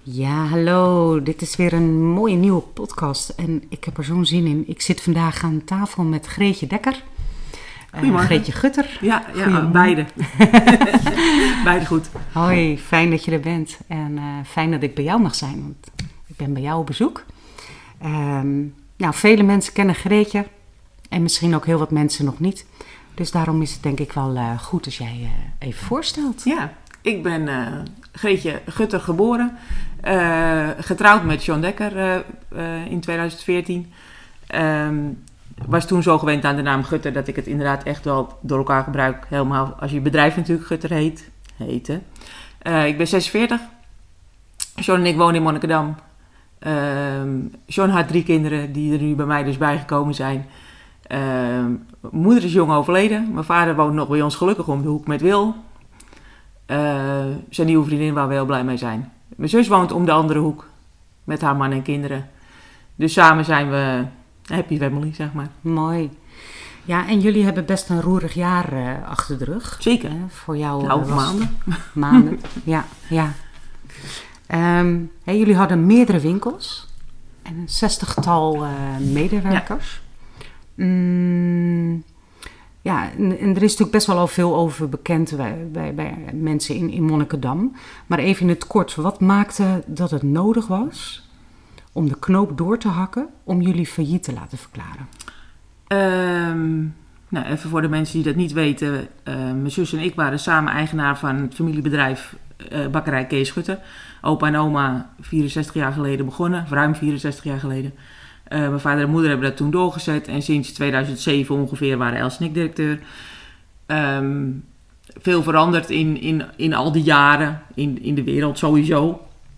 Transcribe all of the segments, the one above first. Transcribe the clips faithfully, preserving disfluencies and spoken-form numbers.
Ja, hallo. Dit is weer een mooie nieuwe podcast en ik heb er zo'n zin in. Ik zit vandaag aan tafel met Greetje Dekker. Goedemorgen. Uh, Greetje Gutter. Ja, ja beide. Beide goed. Hoi, fijn dat je er bent. En uh, fijn dat ik bij jou mag zijn, want ik ben bij jou op bezoek. Um, nou, vele mensen kennen Greetje en misschien ook heel wat mensen nog niet. Dus daarom is het denk ik wel uh, goed als jij uh, even voorstelt. Ja, ik ben uh, Greetje Gutter geboren. Uh, getrouwd met John Dekker uh, uh, in tweeduizend veertien. Um, was toen zo gewend aan de naam Gutter dat ik het inderdaad echt wel door elkaar gebruik. Helemaal als je bedrijf natuurlijk Gutter heet. Heette. Uh, ik ben zesenveertig. John en ik wonen in Monnikendam. Uh, John had drie kinderen die er nu bij mij dus bijgekomen zijn. Uh, mijn moeder is jong overleden. Mijn vader woont nog bij ons gelukkig om de hoek met Wil. Uh, zijn nieuwe vriendin waar we heel blij mee zijn. Mijn zus woont om de andere hoek met haar man en kinderen. Dus samen zijn we happy family, zeg maar. Mooi. Ja, en jullie hebben best een roerig jaar uh, achter de rug. Zeker. Uh, voor jou nou, uh, was maanden. Maanden, ja. ja. Um, hey, jullie hadden meerdere winkels en een zestigtal uh, medewerkers. Ja. Mm, ja, en, en er is natuurlijk best wel al veel over bekend bij, bij, bij mensen in, in Monnikendam. Maar even in het kort, wat maakte dat het nodig was om de knoop door te hakken om jullie failliet te laten verklaren? Um, nou, even voor de mensen die dat niet weten. Uh, mijn zus en ik waren samen eigenaar van het familiebedrijf uh, Bakkerij Kees Gutter. Opa en oma vierenzestig jaar geleden begonnen, ruim vierenzestig jaar geleden. Uh, mijn vader en moeder hebben dat toen doorgezet en sinds tweeduizend zeven ongeveer waren Els en ik directeur. Um, veel veranderd in, in, in al die jaren, in, in de wereld sowieso.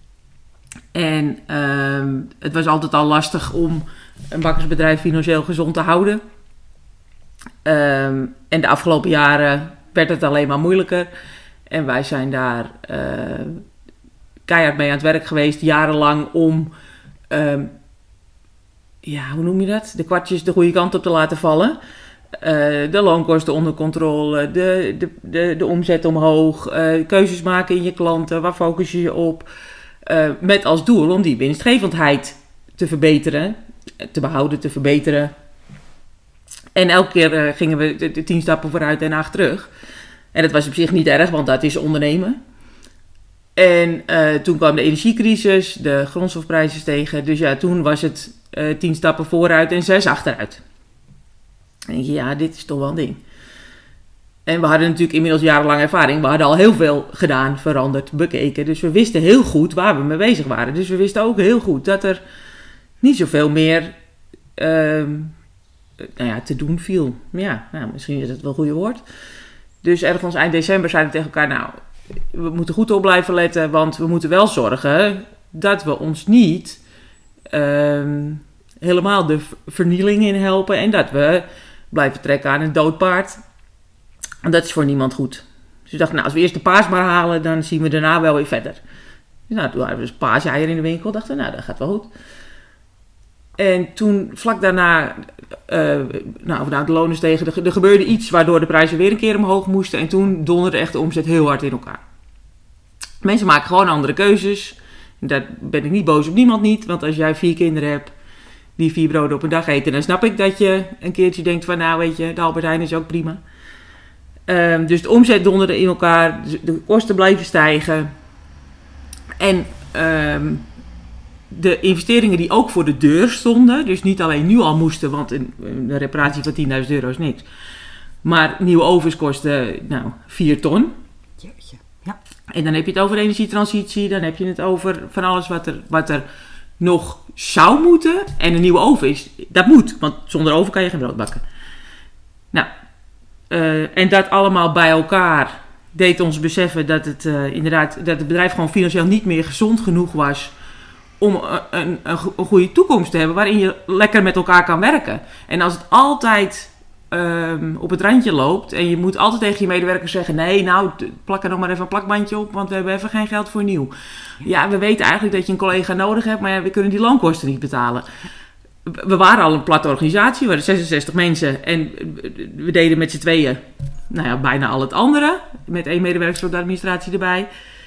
En um, het was altijd al lastig om een bakkersbedrijf financieel gezond te houden. Um, en de afgelopen jaren werd het alleen maar moeilijker. En wij zijn daar uh, keihard mee aan het werk geweest, jarenlang, om... Um, Ja, hoe noem je dat? De kwartjes de goede kant op te laten vallen. Uh, de loonkosten onder controle, de, de, de, de omzet omhoog, uh, keuzes maken in je klanten, waar focus je je op? Uh, met als doel om die winstgevendheid te verbeteren, te behouden, te verbeteren. En elke keer uh, gingen we de, de tien stappen vooruit en acht terug. En dat was op zich niet erg, want dat is ondernemen. En uh, toen kwam de energiecrisis, de grondstofprijzen stegen. Dus ja, toen was het uh, tien stappen vooruit en zes achteruit. En denk je, ja, dit is toch wel een ding. En we hadden natuurlijk inmiddels jarenlang ervaring. We hadden al heel veel gedaan, veranderd, bekeken. Dus we wisten heel goed waar we mee bezig waren. Dus we wisten ook heel goed dat er niet zoveel meer uh, nou ja, te doen viel. Ja, nou, misschien is het wel een goede woord. Dus ergens eind december zeiden we tegen elkaar, nou... we moeten goed op blijven letten, want we moeten wel zorgen dat we ons niet uh, helemaal de vernieling in helpen en dat we blijven trekken aan een dood paard. En dat is voor niemand goed. Dus we dachten, nou, als we eerst de paas maar halen, dan zien we daarna wel weer verder. Dus nou, toen hadden we dus paaseieren in de winkel, dachten we, nou, dat gaat wel goed. En toen, vlak daarna, uh, nou, nou, de lonen stegen, er, er gebeurde iets waardoor de prijzen weer een keer omhoog moesten. En toen donderde echt de omzet heel hard in elkaar. Mensen maken gewoon andere keuzes. En daar ben ik niet boos op niemand niet. Want als jij vier kinderen hebt die vier broden op een dag eten, dan snap ik dat je een keertje denkt van, nou weet je, de Albert Heijn is ook prima. Um, dus de omzet donderde in elkaar, de kosten blijven stijgen. En... Um, de investeringen die ook voor de deur stonden, dus niet alleen nu al moesten, want een, een reparatie van tienduizend euro is niks. Maar nieuwe ovens kosten, nou, vier ton. Jeetje, ja. En dan heb je het over energietransitie, dan heb je het over van alles wat er, wat er nog zou moeten. En een nieuwe oven is, dat moet, want zonder oven kan je geen brood bakken. Nou, uh, en dat allemaal bij elkaar deed ons beseffen dat het uh, inderdaad, dat het bedrijf gewoon financieel niet meer gezond genoeg was om een, een, een goede toekomst te hebben waarin je lekker met elkaar kan werken. En als het altijd um, op het randje loopt en je moet altijd tegen je medewerkers zeggen, nee, nou, plak er nog maar even een plakbandje op, want we hebben even geen geld voor nieuw. Ja, we weten eigenlijk dat je een collega nodig hebt, maar ja, we kunnen die loonkosten niet betalen. We waren al een platte organisatie, we waren zesenzestig mensen en we deden met z'n tweeën, nou ja, bijna al het andere, met één medewerker op de administratie erbij.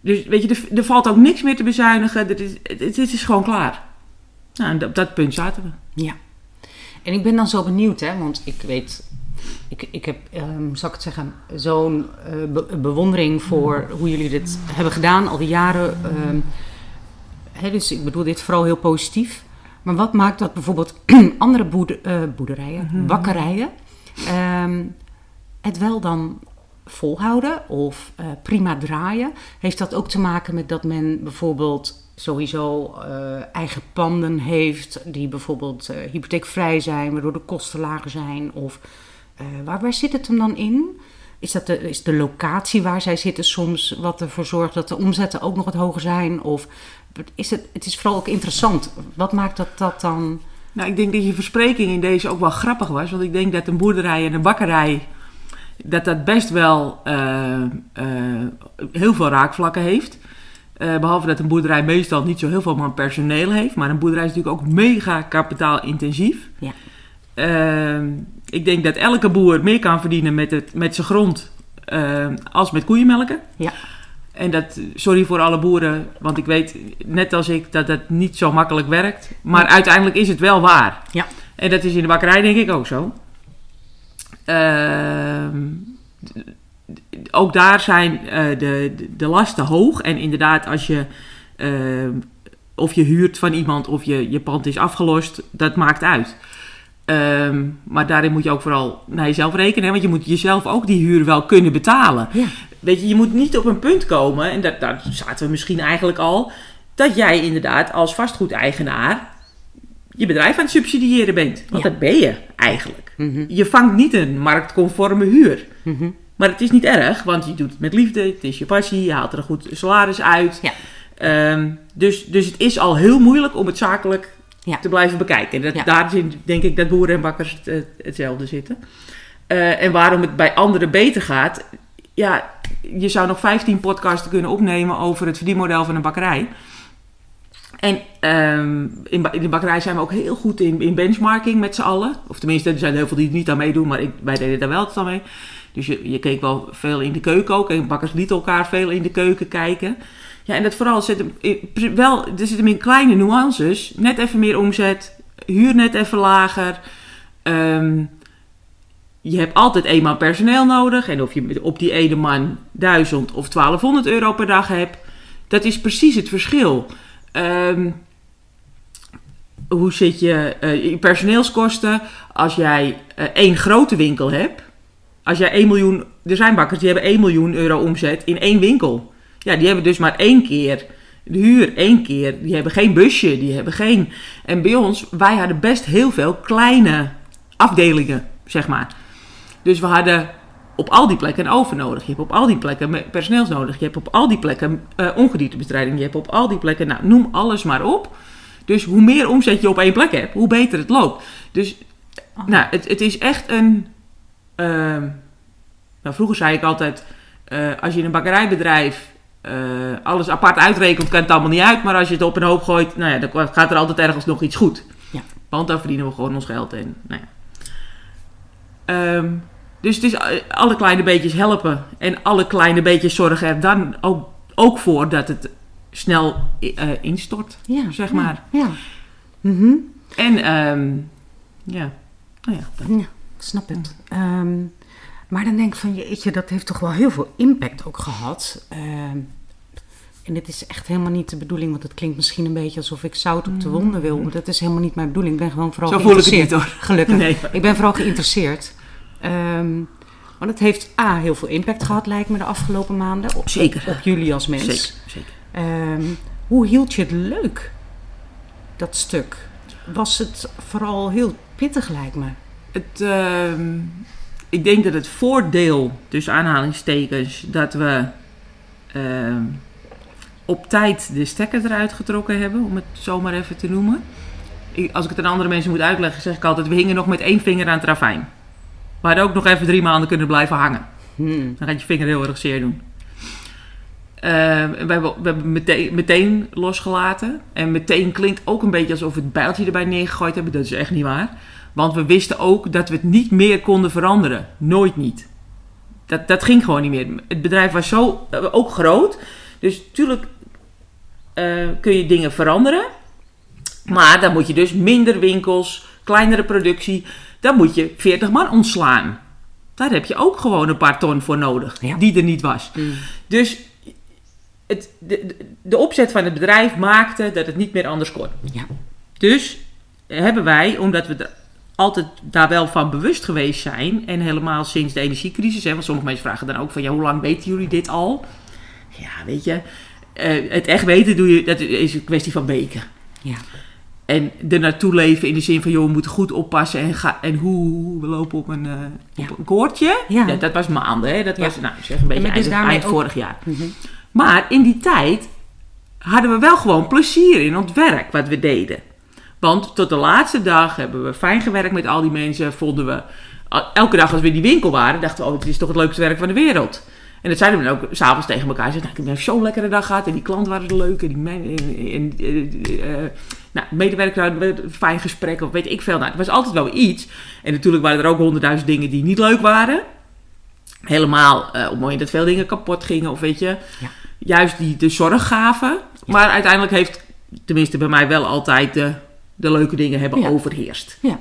dus weet je, er, er valt ook niks meer te bezuinigen. Het is, het, het is gewoon klaar. Nou, en op dat punt zaten we. Ja. En ik ben dan zo benieuwd, hè, want ik weet... Ik, ik heb, um, zal ik het zeggen, zo'n uh, be- bewondering voor hoe jullie dit hebben gedaan al die jaren. Um, hè, dus ik bedoel dit vooral heel positief. Maar wat maakt dat bijvoorbeeld andere boerde, uh, boerderijen, mm-hmm. bakkerijen, um, het wel dan volhouden of uh, prima draaien? Heeft dat ook te maken met dat men bijvoorbeeld sowieso uh, eigen panden heeft die bijvoorbeeld uh, hypotheekvrij zijn, waardoor de kosten lager zijn? Of uh, waar, waar zit het hem dan in? Is dat de, is de locatie waar zij zitten soms wat ervoor zorgt dat de omzetten ook nog wat hoger zijn? Of is het, het is vooral ook interessant. Wat maakt dat dat dan... Nou, ik denk dat je verspreking in deze ook wel grappig was. Want ik denk dat een boerderij en een bakkerij, dat dat best wel uh, uh, heel veel raakvlakken heeft. Uh, behalve dat een boerderij meestal niet zo heel veel man personeel heeft. Maar een boerderij is natuurlijk ook mega kapitaalintensief. Ja. Uh, ik denk dat elke boer meer kan verdienen met, het, met zijn grond uh, als met koeienmelken. Ja. En dat, sorry voor alle boeren, want ik weet net als ik dat dat niet zo makkelijk werkt. Maar ja. uiteindelijk is het wel waar. Ja. En dat is in de bakkerij denk ik ook zo. Uh, ook daar zijn uh, de, de lasten hoog. En inderdaad, als je uh, of je huurt van iemand of je, je pand is afgelost, dat maakt uit. Um, maar daarin moet je ook vooral naar jezelf rekenen. Hè? Want je moet jezelf ook die huur wel kunnen betalen. Ja. Weet je, je moet niet op een punt komen, en dat, daar zaten we misschien eigenlijk al, dat jij inderdaad als vastgoedeigenaar je bedrijf aan het subsidiëren bent. Want ja. dat ben je eigenlijk. Mm-hmm. Je vangt niet een marktconforme huur. Mm-hmm. Maar het is niet erg, want je doet het met liefde, het is je passie, je haalt er een goed salaris uit. Ja. Um, dus, dus het is al heel moeilijk om het zakelijk ja. te blijven bekijken. Dat, ja. Daar denk ik dat boeren en bakkers het, hetzelfde zitten. Uh, en waarom het bij anderen beter gaat, ja, je zou nog vijftien podcasten kunnen opnemen over het verdienmodel van een bakkerij. En um, in, ba- in de bakkerij zijn we ook heel goed in, in benchmarking met z'n allen. Of tenminste, er zijn heel veel die er niet aan meedoen, maar ik, wij deden daar wel altijd aan mee. Dus je, je keek wel veel in de keuken ook. En bakkers lieten elkaar veel in de keuken kijken. Ja, en dat vooral zit hem in, wel, er zitten hem in kleine nuances. Net even meer omzet, huur net even lager. Um, je hebt altijd één man personeel nodig. En of je op die ene man duizend of twaalfhonderd euro per dag hebt, dat is precies het verschil. Um, hoe zit je uh, je personeelskosten als jij uh, één grote winkel hebt? Als jij één miljoen, er zijn bakkers die hebben één miljoen euro omzet in één winkel. Ja, die hebben dus maar één keer de huur, één keer. Die hebben geen busje, die hebben geen... En bij ons, wij hadden best heel veel kleine afdelingen, zeg maar. Dus we hadden op al die plekken een oven nodig. Je hebt op al die plekken personeels nodig. Je hebt op al die plekken uh, ongediertebestrijding. Je hebt op al die plekken, nou, noem alles maar op. Dus hoe meer omzet je op één plek hebt, hoe beter het loopt. Dus, oh. nou, het, het is echt een... Uh, nou, vroeger zei ik altijd, uh, als je in een bakkerijbedrijf uh, alles apart uitrekent, kan het allemaal niet uit. Maar als je het op een hoop gooit, nou ja, dan gaat er altijd ergens nog iets goed. Ja. Want dan verdienen we gewoon ons geld. En, nou ja. um, dus het is alle kleine beetjes helpen. En alle kleine beetjes zorgen er dan ook, ook voor dat het snel uh, instort, ja, zeg maar. Ja. Ja. Mm-hmm. En, um, ja, nou ja. Dat. Ja, snap het. Um, Maar dan denk ik van, jeetje, dat heeft toch wel heel veel impact ook gehad. Uh, en dit is echt helemaal niet de bedoeling, want het klinkt misschien een beetje alsof ik zout op de wonden wil. Maar dat is helemaal niet mijn bedoeling. Ik ben gewoon vooral Zo geïnteresseerd. Zo voel ik het niet, hoor. Gelukkig. Nee. Ik ben vooral geïnteresseerd. Um, want het heeft A, heel veel impact gehad, lijkt me, de afgelopen maanden. Op, zeker. Op, op jullie als mens. Zeker, zeker. Um, hoe hield je het leuk, dat stuk? Was het vooral heel pittig, lijkt me? Het... Uh... Ik denk dat het voordeel, tussen aanhalingstekens, dat we uh, op tijd de stekker eruit getrokken hebben, om het zo maar even te noemen. Ik, als ik het aan andere mensen moet uitleggen, zeg ik altijd, we hingen nog met één vinger aan het ravijn. We hadden ook nog even drie maanden kunnen blijven hangen. Hmm. Dan gaat je vinger heel erg zeer doen. Uh, we hebben, we hebben meteen, meteen losgelaten. En meteen klinkt ook een beetje alsof we het bijltje erbij neergegooid hebben. Dat is echt niet waar. Want we wisten ook dat we het niet meer konden veranderen. Nooit niet. Dat, dat ging gewoon niet meer. Het bedrijf was zo, ook groot. Dus natuurlijk uh, kun je dingen veranderen. Maar dan moet je dus minder winkels, kleinere productie. Dan moet je veertig man ontslaan. Daar heb je ook gewoon een paar ton voor nodig. Ja. Die er niet was. Mm. Dus het, de, de opzet van het bedrijf maakte dat het niet meer anders kon. Ja. Dus hebben wij, omdat we er altijd daar wel van bewust geweest zijn. En helemaal sinds de energiecrisis. Hè, want sommige mensen vragen dan ook van, ja, hoe lang weten jullie dit al? Ja, weet je. Uh, het echt weten doe je, dat is een kwestie van weken. Ja. En er naartoe leven in de zin van, joh, we moeten goed oppassen. En, ga, en hoe, we lopen op een, uh, ja. op een koordje. Ja. Ja, dat was maanden, hè. Dat ja. was, nou, zeg een beetje eind, eind ook... vorig jaar. Mm-hmm. Maar in die tijd hadden we wel gewoon plezier in het werk wat we deden. Want tot de laatste dag hebben we fijn gewerkt met al die mensen. Vonden we, elke dag als we in die winkel waren, dachten we, oh, het is toch het leukste werk van de wereld. En dat zeiden we dan ook s'avonds tegen elkaar. Zeiden, nou, ik heb zo'n lekkere dag gehad. En die klanten waren zo leuk. En die men, en, en, uh, nou, medewerkers hadden een fijn gesprek. Of weet ik veel. Nou, het was altijd wel iets. En natuurlijk waren er ook honderdduizend dingen die niet leuk waren. Helemaal uh, op het moment dat veel dingen kapot gingen. Of weet je, ja. juist die de zorg gaven. Ja. Maar uiteindelijk heeft, tenminste bij mij wel altijd de, de leuke dingen hebben ja. overheerst. Ja.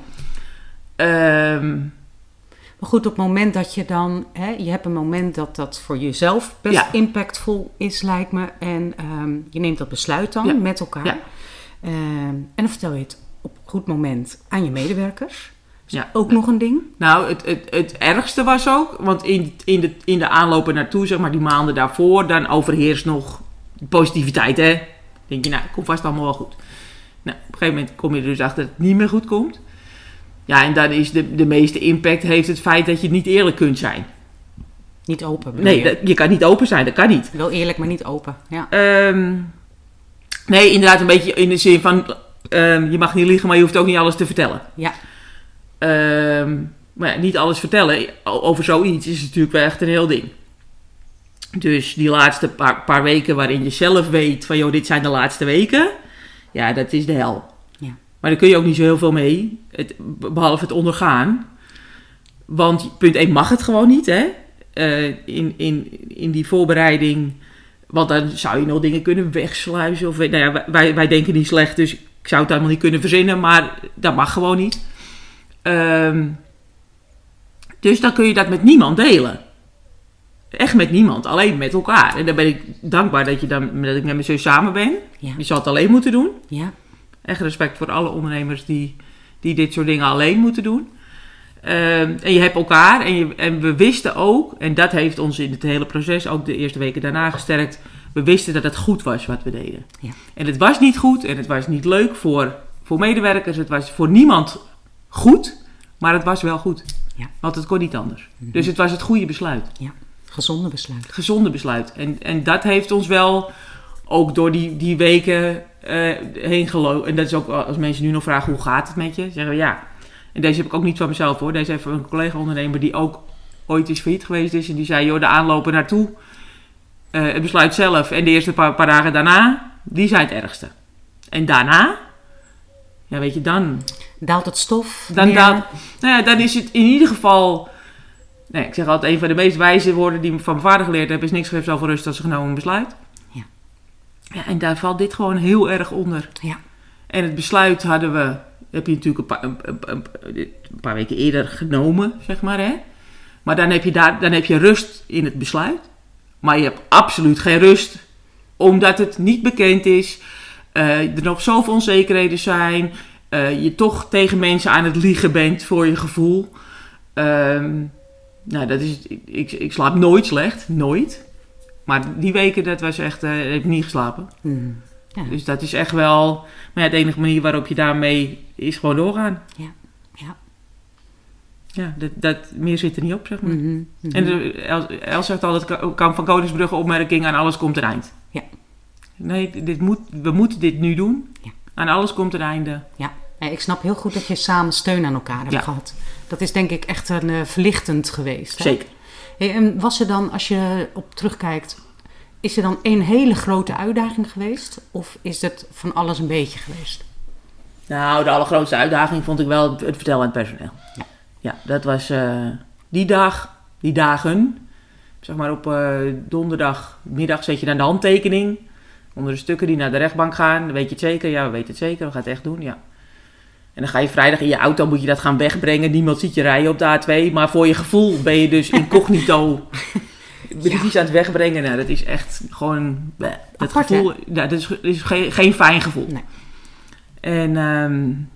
Um, Maar goed, op het moment dat je dan... Hè, je hebt een moment dat dat voor jezelf best ja. impactvol is, lijkt me. En um, je neemt dat besluit dan ja. met elkaar. Ja. Um, en dan vertel je het op een goed moment aan je medewerkers. Is ja. ook nog een ding? Nou, het, het, het ergste was ook... Want in, in, de, in de aanloop naartoe, zeg maar die maanden daarvoor... dan overheerst nog positiviteit, hè. Dan denk je, nou, het komt vast allemaal wel goed. Nou, op een gegeven moment kom je er dus achter dat het niet meer goed komt... Ja, en dan is de, de meeste impact heeft het feit dat je niet eerlijk kunt zijn. Niet open? Nee, dat, je kan niet open zijn, dat kan niet. Wel eerlijk, maar niet open, ja. Um, nee, inderdaad een beetje in de zin van... Um, je mag niet liegen, maar je hoeft ook niet alles te vertellen. Ja. Um, maar ja, niet alles vertellen over zoiets is natuurlijk wel echt een heel ding. Dus die laatste paar, paar weken waarin je zelf weet van... joh, dit zijn de laatste weken. Ja, dat is de hel. Maar daar kun je ook niet zo heel veel mee, het, behalve het ondergaan. Want punt één mag het gewoon niet, hè. Uh, in, in, in die voorbereiding, want dan zou je nog dingen kunnen wegsluizen. Of, nou ja, wij, wij denken niet slecht, dus ik zou het allemaal niet kunnen verzinnen, maar dat mag gewoon niet. Um, dus dan kun je dat met niemand delen. Echt met niemand, alleen met elkaar. En dan ben ik dankbaar dat, je dan, dat ik met mijn zus samen ben. Ja. Die zal het alleen moeten doen. Ja. Echt respect voor alle ondernemers die, die dit soort dingen alleen moeten doen. Uh, en je hebt elkaar. En, je, en we wisten ook, en dat heeft ons in het hele proces, ook de eerste weken daarna gesterkt. We wisten dat het goed was wat we deden. Ja. En het was niet goed en het was niet leuk voor, voor medewerkers. Het was voor niemand goed, maar het was wel goed. Ja. Want het kon niet anders. Mm-hmm. Dus het was het goede besluit. Ja, gezonde besluit. Gezonde besluit. En, en dat heeft ons wel ook door die, die weken uh, heen gelopen. En dat is ook als mensen nu nog vragen hoe gaat het met je, zeggen we ja. En deze heb ik ook niet van mezelf hoor. Deze heeft een collega-ondernemer die ook ooit is failliet geweest is. En die zei, joh, de aanlopen naartoe, uh, het besluit zelf en de eerste paar, paar dagen daarna, die zijn het ergste. En daarna, ja weet je, dan... Daalt het stof? Dan, daalt, nou ja, dan is het in ieder geval... Nee, ik zeg altijd, een van de meest wijze woorden die ik van mijn vader geleerd heb, is niks geeft zoveel rust als een genomen besluit. Ja. Ja, en daar valt dit gewoon heel erg onder. Ja. En het besluit hadden we, heb je natuurlijk een paar, een, een, een paar weken eerder genomen, zeg maar, hè. Maar dan heb je daar, dan heb je rust in het besluit. Maar je hebt absoluut geen rust, omdat het niet bekend is, uh, er nog zoveel onzekerheden zijn, uh, je toch tegen mensen aan het liegen bent voor je gevoel. Um, nou, dat is, ik, ik, ik slaap nooit slecht, nooit. Maar die weken, dat was echt, uh, heb ik niet geslapen. Mm. Ja. Dus dat is echt wel, maar ja, de enige manier waarop je daarmee is gewoon doorgaan. Ja, ja. Ja, dat, dat, meer zit er niet op, zeg maar. Mm-hmm. Mm-hmm. En de, Els, Els zegt altijd, Kamp van Koningsbrugge opmerking, aan alles komt een eind. Ja. Nee, dit moet, we moeten dit nu doen. Ja. Aan alles komt een einde. Ja, ik snap heel goed dat je samen steun aan elkaar hebt ja. gehad. Dat is denk ik echt een uh, verlichtend geweest. Hè? Zeker. Hey, en was er dan, als je op terugkijkt, is er dan één hele grote uitdaging geweest? Of is het van alles een beetje geweest? Nou, de allergrootste uitdaging vond ik wel het vertellen aan het personeel. Ja, ja dat was uh, die dag, die dagen, zeg maar op uh, donderdagmiddag zet je dan de handtekening onder de stukken die naar de rechtbank gaan. Dan weet je het zeker? Ja, we weten het zeker. We gaan het echt doen, ja. En dan ga je vrijdag in je auto, moet je dat gaan wegbrengen. Niemand ziet je rijden op de A twee. Maar voor je gevoel ben je dus incognito briefjes ja. aan het wegbrengen. Nou, dat is echt gewoon... Bleh, dat Apart, gevoel, ja, dat is, dat is geen, geen fijn gevoel. Nee. En um,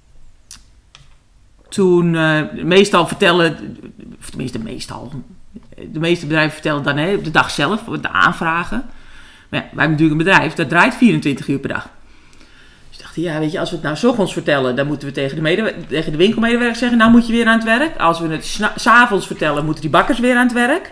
toen uh, meestal vertellen... Of tenminste meestal... De meeste bedrijven vertellen dan hè, op de dag zelf, de aanvragen. Maar ja, wij hebben natuurlijk een bedrijf, dat draait vierentwintig uur per dag. Dus dacht ik, ja, weet je, als we het nou 's ochtends vertellen, dan moeten we tegen de, medewer- tegen de winkelmedewerker zeggen, nou moet je weer aan het werk. Als we het sna- 's avonds vertellen, moeten die bakkers weer aan het werk.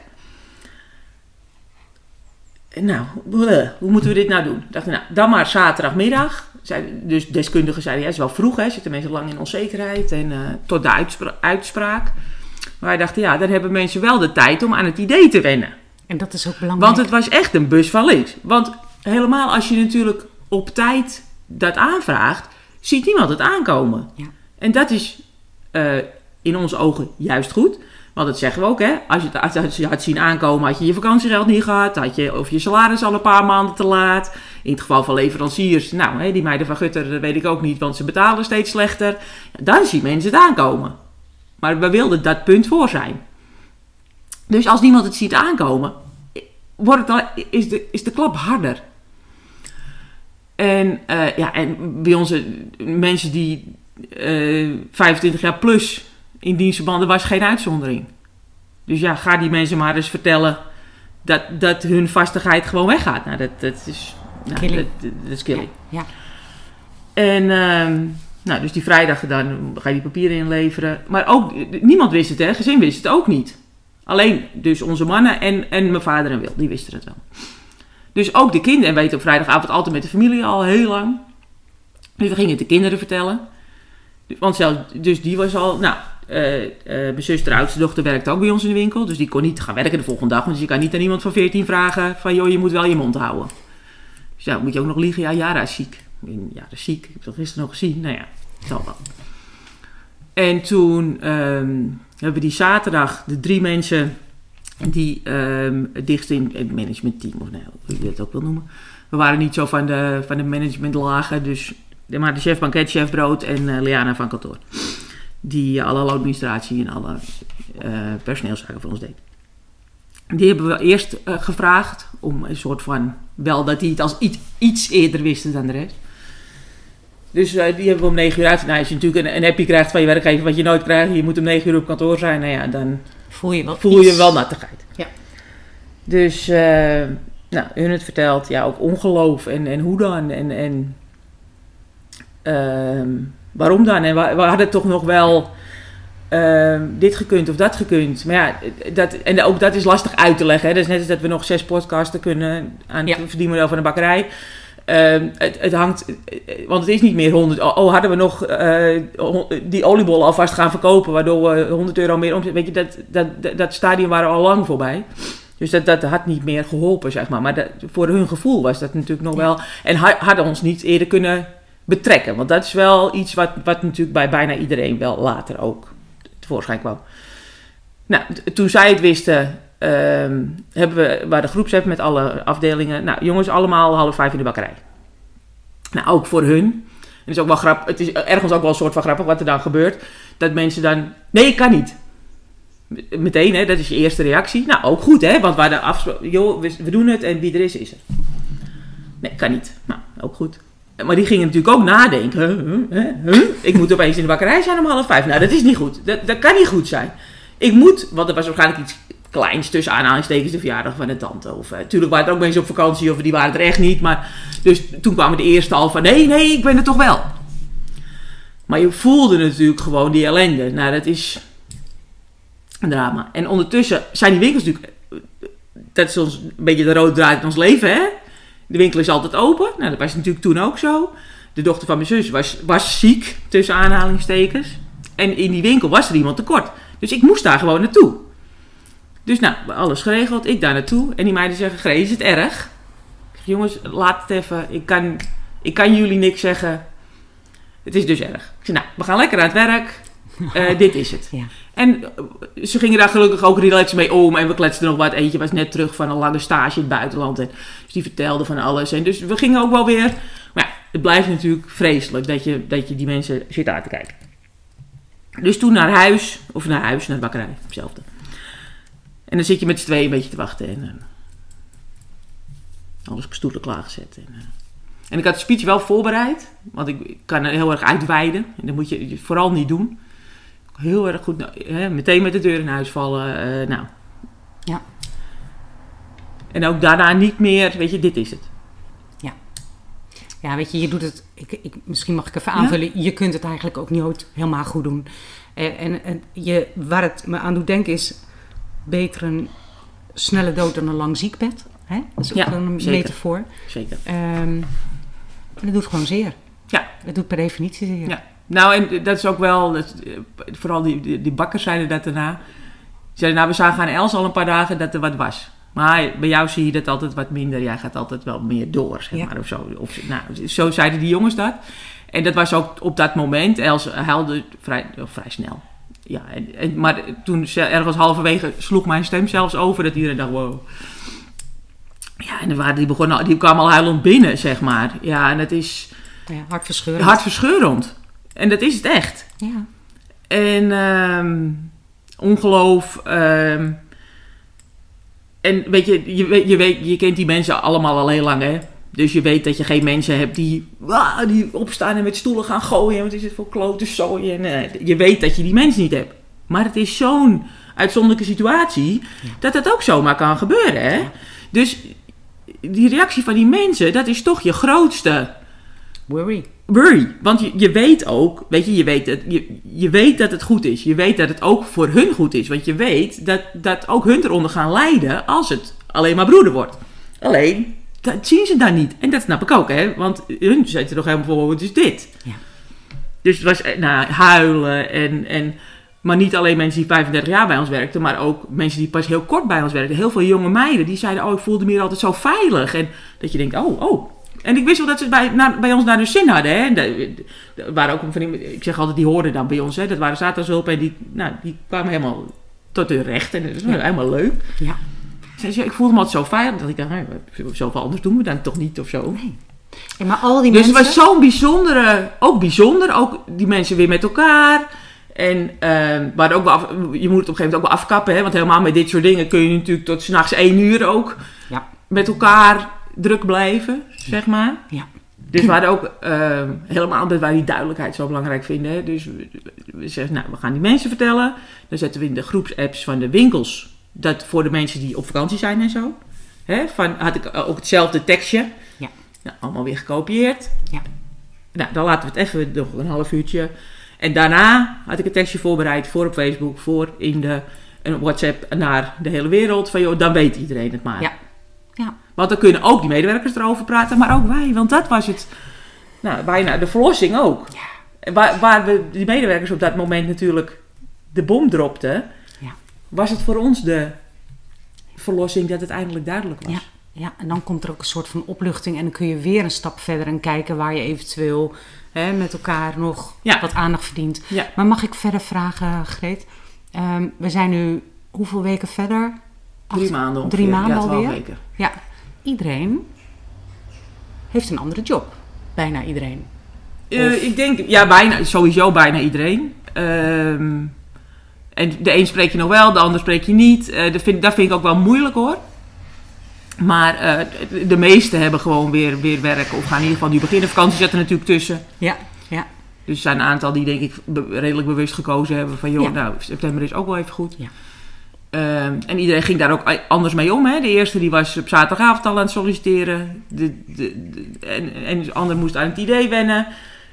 En nou, bleh, hoe moeten we dit nou doen? Ik dacht, nou, dan maar zaterdagmiddag. Zei, dus deskundigen zeiden, ja, het is wel vroeg, hè, zitten mensen lang in onzekerheid en uh, tot de uitspra- uitspraak. Maar wij dachten, ja, dan hebben mensen wel de tijd om aan het idee te wennen. En dat is ook belangrijk. Want het was echt een bus van links. Want helemaal als je natuurlijk op tijd dat aanvraagt, ziet niemand het aankomen. Ja. En dat is uh, in onze ogen juist goed. Want dat zeggen we ook, hè. Als je het als je had zien aankomen, had je je vakantiegeld niet gehad. Had je, of je salaris al een paar maanden te laat. In het geval van leveranciers, nou, hè, die meiden van Gutter, dat weet ik ook niet, want ze betalen steeds slechter. Ja, dan zien mensen het aankomen. Maar we wilden dat punt voor zijn. Dus als niemand het ziet aankomen, wordt het dan, is, de, is de klap harder. En, uh, ja, en bij onze mensen die uh, vijfentwintig jaar plus in dienstverbanden was geen uitzondering. Dus ja, ga die mensen maar eens vertellen dat, dat hun vastigheid gewoon weggaat. Nou, dat, dat is... Nou, killing. Dat, dat is killing. Ja. Ja. En... Uh, Nou, dus die vrijdag dan ga je die papieren inleveren. Maar ook, niemand wist het, hè. Gezin wist het ook niet. Alleen dus onze mannen en, en mijn vader en Wil, die wisten het wel. Dus ook de kinderen, en weten op vrijdagavond altijd met de familie al heel lang. Dus we gingen het de kinderen vertellen. Want zelfs, dus die was al, nou, uh, uh, mijn zuster, de oudste dochter, werkte ook bij ons in de winkel. Dus die kon niet gaan werken de volgende dag. Want je kan niet aan iemand van veertien vragen van, joh, je moet wel je mond houden. Dus ja, moet je ook nog liegen, ja, Jara is ziek. Ja, dat is ziek. Ik heb het gisteren nog gezien. Nou ja, het zal wel. En toen um, hebben we die zaterdag de drie mensen die um, het dichtst in het managementteam, of nou, hoe je dat ook wil noemen. We waren niet zo van de, van de managementlagen, dus maar de chef banket, chef brood en uh, Liana van kantoor. Die uh, alle administratie en alle uh, personeelszaken voor ons deed. Die hebben we eerst uh, gevraagd om een soort van, wel dat die het als iets, iets eerder wisten dan de rest. Dus uh, die hebben we om negen uur uit. Nou, als je natuurlijk een, een appje krijgt van je werkgever wat je nooit krijgt, je moet om negen uur op kantoor zijn, nou ja, dan voel je wel, voel je iets. wel nattigheid. Ja. Dus, uh, nou, hun het verteld, ja, ook ongeloof en, en hoe dan en, en uh, waarom dan? En we, we hadden toch nog wel uh, dit gekund of dat gekund. Maar ja, dat, en ook dat is lastig uit te leggen. Hè. Dat is net als dat we nog zes podcasten kunnen aan het ja. verdienmodel van een bakkerij. Uh, het, het hangt, want het is niet meer honderd. Oh, hadden we nog uh, die oliebollen alvast gaan verkopen, waardoor we honderd euro meer omzet. Weet je, dat, dat, dat, dat stadium waren we al lang voorbij. Dus dat, dat had niet meer geholpen, zeg maar. Maar dat, voor hun gevoel was dat natuurlijk nog wel. En ha, hadden ons niet eerder kunnen betrekken. Want dat is wel iets wat, wat natuurlijk bij bijna iedereen wel later ook tevoorschijn kwam. Nou, t- toen zij het wisten. Um, hebben we waar de groepsapp met alle afdelingen. Nou, jongens, allemaal half vijf in de bakkerij. Nou, ook voor hun. Het is ook wel grappig. Het is ergens ook wel een soort van grappig wat er dan gebeurt. Dat mensen dan. Nee, ik kan niet. Meteen, hè, dat is je eerste reactie. Nou, ook goed, hè, want waar de afspraak. Joh, we, we doen het en wie er is, is er. Nee, kan niet. Nou, ook goed. Maar die gingen natuurlijk ook nadenken. Huh, huh, huh? Ik moet opeens in de bakkerij zijn om half vijf. Nou, dat is niet goed. Dat, dat kan niet goed zijn. Ik moet, want er was waarschijnlijk iets kleins tussen aanhalingstekens de verjaardag van een tante. Of, uh, tuurlijk waren er ook mensen op vakantie of die waren er echt niet. Maar, dus toen kwamen de eerste al van nee, nee, ik ben er toch wel. Maar je voelde natuurlijk gewoon die ellende. Nou, dat is een drama. En ondertussen zijn die winkels natuurlijk, dat is ons, een beetje de rode draad in ons leven, hè. De winkel is altijd open. Nou, dat was natuurlijk toen ook zo. De dochter van mijn zus was, was ziek, tussen aanhalingstekens. En in die winkel was er iemand tekort. Dus ik moest daar gewoon naartoe. Dus nou, alles geregeld. Ik daar naartoe. En die meiden zeggen, Gree, is het erg? Ik zeg, jongens, laat het even. Ik kan, ik kan jullie niks zeggen. Het is dus erg. Ik zeg, nou, we gaan lekker aan het werk. uh, dit is het. Ja. En uh, ze gingen daar gelukkig ook relaxed mee om. En we kletsten nog wat. Eentje was net terug van een lange stage in het buitenland. En, dus die vertelde van alles. En dus we gingen ook wel weer... Maar ja, het blijft natuurlijk vreselijk dat je, dat je die mensen zit aan te kijken. Dus toen naar huis. Of naar huis, naar de bakkerij. Hetzelfde. En dan zit je met z'n tweeën een beetje te wachten. En uh, alles stoelen klaargezet. En, uh, en ik had de speech wel voorbereid. Want ik, ik kan er heel erg uitweiden. En dat moet je, je vooral niet doen. Heel erg goed. Hè, meteen met de deur in huis vallen. Uh, nou. Ja. En ook daarna niet meer. Weet je, dit is het. Ja. Ja, weet je, je doet het... Ik, ik, misschien mag ik even aanvullen. Ja? Je kunt het eigenlijk ook nooit helemaal goed doen. En, en, en je, waar het me aan doet denken is... Beter een snelle dood dan een lang ziekbed. Hè? Dat is ook ja, een zeker. metafoor. Zeker. Um, en dat doet gewoon zeer. Ja. Dat doet per definitie zeer. Ja. Nou, en dat is ook wel... Dat, vooral die, die, die bakkers zeiden dat daarna. Die zeiden, nou, we zagen aan Els al een paar dagen dat er wat was. Maar bij jou zie je dat altijd wat minder. Jij gaat altijd wel meer door, zeg ja. maar. Of zo. Of, nou, zo zeiden die jongens dat. En dat was ook op dat moment. Els huilde vrij, vrij snel. Ja, en, en, maar toen ergens halverwege sloeg mijn stem zelfs over dat iedereen dacht, wow. Ja, en waren, die, begonnen, die kwamen al huilend binnen, zeg maar. Ja, en het is... Ja, hartverscheurend. Hartverscheurend. En dat is het echt. Ja. En um, ongeloof. Um, en weet je, je, je, weet, je kent die mensen allemaal al heel lang, hè. Dus je weet dat je geen mensen hebt die, ah, die opstaan en met stoelen gaan gooien. Wat is het voor klote zooi? En, uh, je weet dat je die mensen niet hebt. Maar het is zo'n uitzonderlijke situatie ja. dat dat ook zomaar kan gebeuren. Hè? Ja. Dus die reactie van die mensen, dat is toch je grootste worry. worry. Want je, je weet ook, weet je, je weet, dat, je, je weet dat het goed is. Je weet dat het ook voor hun goed is. Want je weet dat, dat ook hun eronder gaan lijden als het alleen maar broeder wordt. Alleen... Dat zien ze dan niet. En dat snap ik ook, hè. Want hun zitten nog helemaal voor, wat is dit? Ja. Dus het was, nou, huilen en, en... Maar niet alleen mensen die vijfendertig jaar bij ons werkten, maar ook mensen die pas heel kort bij ons werkten. Heel veel jonge meiden, die zeiden, oh, ik voelde me hier altijd zo veilig. En dat je denkt, oh, oh. En ik wist wel dat ze bij, na, bij ons naar de zin hadden, hè. Er waren ook van die, ik zeg altijd, die hoorden dan bij ons, hè. Dat waren zaterdagshulp en die, nou, die kwamen helemaal tot hun recht. En dat is ja. helemaal leuk. Ja. Ik voelde me altijd zo veilig dat ik dacht, hey, zoveel anders doen we dan toch niet of zo. Nee. Ja, maar al die dus mensen... het was zo'n bijzondere, ook bijzonder, ook die mensen weer met elkaar. En uh, maar ook wel af, je moet het op een gegeven moment ook wel afkappen, hè, want helemaal met dit soort dingen kun je natuurlijk tot 's nachts één uur ook ja. met elkaar druk blijven, zeg maar. Ja. Dus we hadden ook uh, helemaal omdat wij die duidelijkheid zo belangrijk vinden. Hè, dus we, we zeggen, nou, we gaan die mensen vertellen. Dan zetten we in de groepsapps van de winkels. Dat voor de mensen die op vakantie zijn en zo. Hè, van, had ik ook hetzelfde tekstje. Ja. Nou, allemaal weer gekopieerd. Ja. Nou, dan laten we het even nog een half uurtje. En daarna had ik een tekstje voorbereid voor op Facebook, voor in de een WhatsApp naar de hele wereld. Van joh, dan weet iedereen het maar. Ja. Ja. Want dan kunnen ook die medewerkers erover praten, maar ook wij. Want dat was het, nou, bijna de verlossing ook. Ja. Waar, waar we die medewerkers op dat moment natuurlijk de bom dropten... was het voor ons de verlossing dat het eindelijk duidelijk was. Ja, ja, en dan komt er ook een soort van opluchting... en dan kun je weer een stap verder en kijken... waar je eventueel hè, met elkaar nog ja. wat aandacht verdient. Ja. Maar mag ik verder vragen, Greet? Um, we zijn nu hoeveel weken verder? Drie Acht, maanden ongeveer. Drie maanden ja, alweer? Weken. Ja, iedereen heeft een andere job. Bijna iedereen. Uh, ik denk, ja, bijna, sowieso bijna iedereen. Um, En de een spreek je nog wel, de ander spreek je niet. Uh, dat, vind, dat vind ik ook wel moeilijk hoor. Maar uh, de meesten hebben gewoon weer, weer werk. Of gaan in ieder geval nu beginnen. Vakantie zit er natuurlijk tussen. Ja, ja. Dus er zijn een aantal die denk ik be- redelijk bewust gekozen hebben. Van joh, ja. nou september is ook wel even goed. Ja. Uh, en iedereen ging daar ook anders mee om. Hè. De eerste die was op zaterdagavond al aan het solliciteren. De, de, de, en, en de ander moest aan het idee wennen.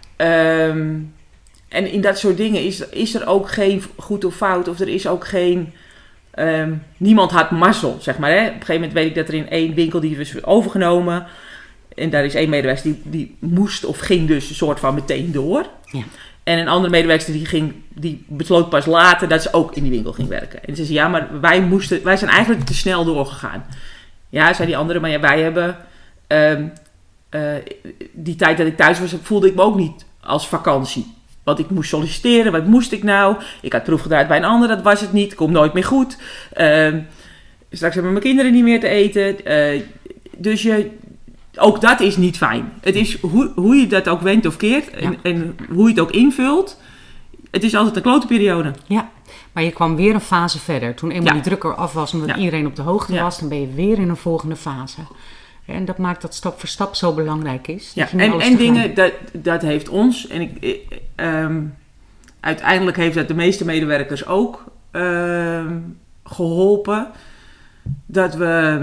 Um, En in dat soort dingen is, is er ook geen goed of fout. Of er is ook geen... Um, niemand had mazzel, zeg maar. Hè. Op een gegeven moment weet ik dat er in één winkel... die was overgenomen. En daar is één medewerker die, die moest of ging dus een soort van meteen door. Ja. En een andere medewerker die, ging, die besloot pas later... dat ze ook in die winkel ging werken. En ze zei, ja, maar wij, moesten, wij zijn eigenlijk te snel doorgegaan. Ja, zei die andere, maar ja, wij hebben... Um, uh, die tijd dat ik thuis was, voelde ik me ook niet als vakantie. Want ik moest solliciteren, wat moest ik nou? Ik had proef gedraaid bij een ander, dat was het niet. Komt nooit meer goed. Uh, straks hebben mijn kinderen niet meer te eten. Uh, dus je, ook dat is niet fijn. Het is hoe, hoe je dat ook wendt of keert. En, ja. en hoe je het ook invult. Het is altijd een klote periode. Ja, maar je kwam weer een fase verder. Toen eenmaal Ja. die druk eraf was, omdat Ja. iedereen op de hoogte Ja. was, dan ben je weer in een volgende fase. En dat maakt dat stap voor stap zo belangrijk is. Ja, dat je niet en, alles en tegelijk- dingen, dat, dat heeft ons, en ik, ik, um, uiteindelijk heeft dat de meeste medewerkers ook um, geholpen. Dat we,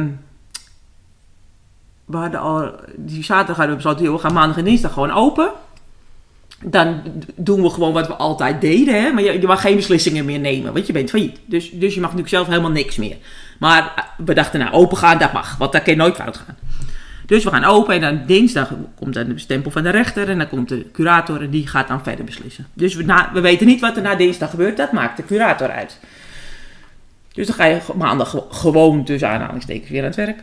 we hadden al, die zaterdag hadden we besloten, we gaan maandag en dinsdag gewoon open. Dan doen we gewoon wat we altijd deden, hè? Maar je, je mag geen beslissingen meer nemen, want je bent failliet. Dus, dus je mag natuurlijk zelf helemaal niks meer. Maar we dachten, nou, open gaan, dat mag, want dat kan nooit fout gaan. Dus we gaan open en dan dinsdag komt dan de stempel van de rechter en dan komt de curator en die gaat dan verder beslissen. Dus we, na, we weten niet wat er na dinsdag gebeurt, dat maakt de curator uit. Dus dan ga je maandag gewoon tussen aanhalingstekens weer aan het werk.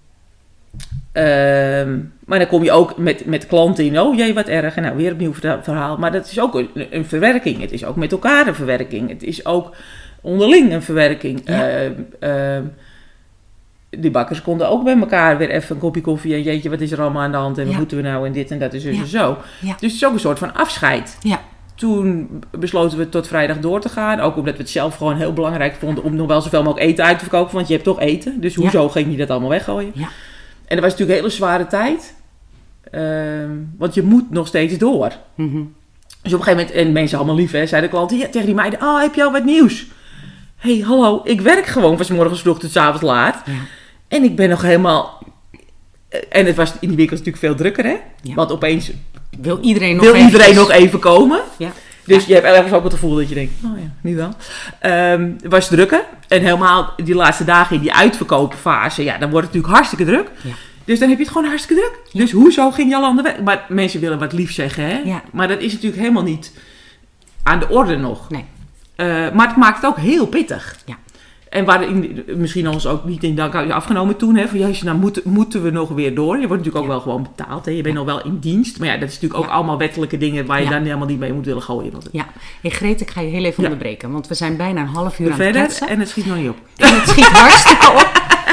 Um, maar dan kom je ook met, met klanten in, oh jee, wat erg, en nou weer opnieuw verhaal. Maar dat is ook een, een verwerking, het is ook met elkaar een verwerking, het is ook onderling een verwerking. Ja. Uh, uh, Die bakkers konden ook bij elkaar weer even een kopje koffie en jeetje, wat is er allemaal aan de hand en wat ja. moeten we nou en dit en dat is dus ja. en zo. Ja. Dus het is ook een soort van afscheid. Ja. Toen besloten we tot vrijdag door te gaan, ook omdat we het zelf gewoon heel belangrijk vonden om nog wel zoveel mogelijk eten uit te verkopen, want je hebt toch eten, dus hoezo ja. ging je dat allemaal weggooien? Ja. En dat was natuurlijk een hele zware tijd, uh, want je moet nog steeds door. Mm-hmm. Dus op een gegeven moment, en mensen allemaal lief hè, zeiden de klanten ja, tegen die meiden, oh heb je al wat nieuws? Hé, hey, hallo, ik werk gewoon van 's morgens vroeg tot 's avonds laat. Ja. En ik ben nog helemaal... En het was in die winkels natuurlijk veel drukker, hè? Ja. Want opeens... Wil iedereen nog, wil even, iedereen nog even komen. Ja. Dus ja. je hebt ergens ook het gevoel dat je denkt... Oh ja, nu wel. Um, het was drukker. En helemaal die laatste dagen in die uitverkoopfase... Ja, dan wordt het natuurlijk hartstikke druk. Ja. Dus dan heb je het gewoon hartstikke druk. Ja. Dus hoezo ging je al aan de weg? Maar mensen willen wat lief zeggen, hè? Ja. Maar dat is natuurlijk helemaal niet aan de orde nog. Nee. Uh, maar het maakt het ook heel pittig. Ja. En waar in, misschien ons ook niet in dank afgenomen toen. Hè, van jezus, nou moeten, moeten we nog weer door. Je wordt natuurlijk ook ja. wel gewoon betaald. Hè. Je bent ja. nog wel in dienst. Maar ja, dat is natuurlijk ook ja. allemaal wettelijke dingen waar je ja. dan helemaal niet mee moet willen gooien. Want ja, hey Greet, ik ga je heel even ja. onderbreken. Want we zijn bijna een half uur we aan verder, het kletsen. En het schiet nog niet op. En het schiet hartstikke op.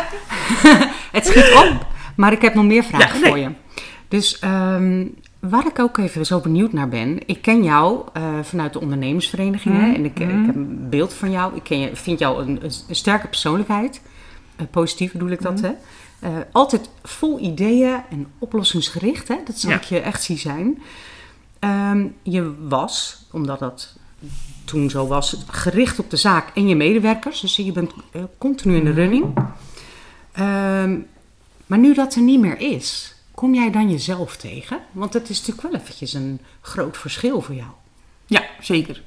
Het schiet op. Maar ik heb nog meer vragen ja, nee. voor je. Dus um, waar ik ook even zo benieuwd naar ben. Ik ken jou uh, vanuit de ondernemersvereniging. Mm. Hè, en ik, mm. ik heb een beeld van jou. Ik ken je, vind jou een, een sterke persoonlijkheid. Uh, positief bedoel ik dat. Mm. Hè? Uh, altijd vol ideeën en oplossingsgericht. Hè? Dat zou ja. ik je echt zien zijn. Um, je was, omdat dat toen zo was, gericht op de zaak en je medewerkers. Dus je bent uh, continu in de running. Um, maar nu dat er niet meer is... Kom jij dan jezelf tegen? Want het is natuurlijk wel eventjes een groot verschil voor jou. Ja, zeker.